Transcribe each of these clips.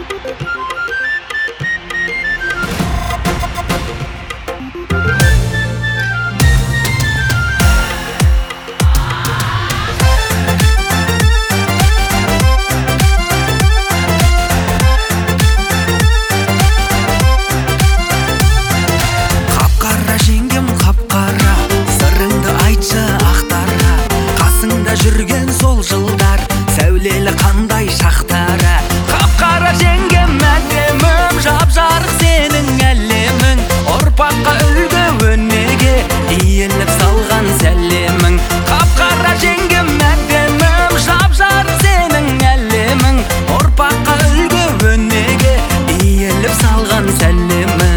Жүрген сол жылдар сәулелі қандай шақтары. Қап-қара жеңгем әдемім, жап-жарық сенің әлемің, ұрпаққа үлгі өнеге иіліп салған сәлемің. Қап-қара жеңгем әдемім, жап-жарық сенің әлемің, ұрпаққа үлгі өнеге иіліп салған сәлемің.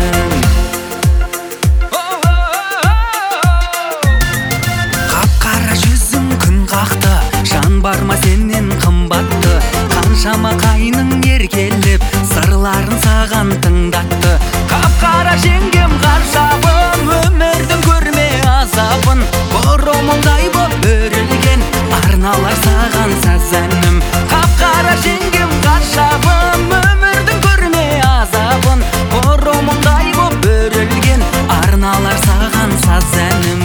Жан барма сенен қымбатты, қаншама қайның еркелеп сырларын саған тыңдатты. Қап-қара жеңгем ғажабым, өмірдің көрме азабын, бұрымыңдай боп өрілген арналар саған саз әнім. Қап-қара жеңгем ғажабым, өмірдің көрме азабын, бұрымыңдай боп өрілген арналар саған саз әнім.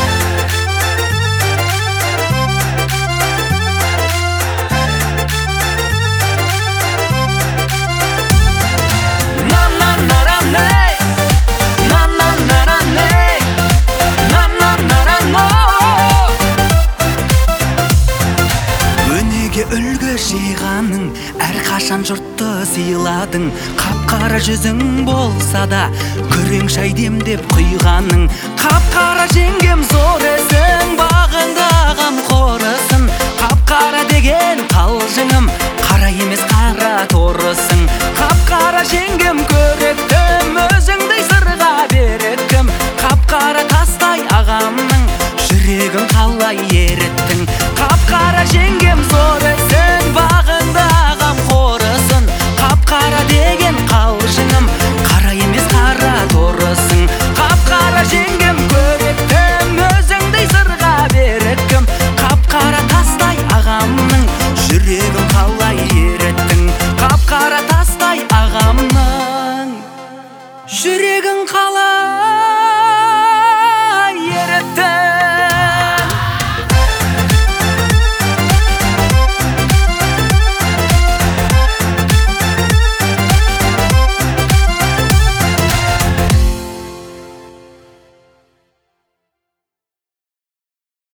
Үлгі жиғаның, әрқашан жұртты сыйладың, қап-қара жүзің болса да күрең шай демдеп құйғаның. Қап-қара жеңгем зор есің, бағыңды ағам қорысын, қап-қара деген қалжыңым, қара емес қара торысың. Қап-қара жеңгем көріктім, өзіңдей сырға беріктім, қап-қара тастай ағамның жүрегін қалай еріттің. Қап-қара жеңгем зор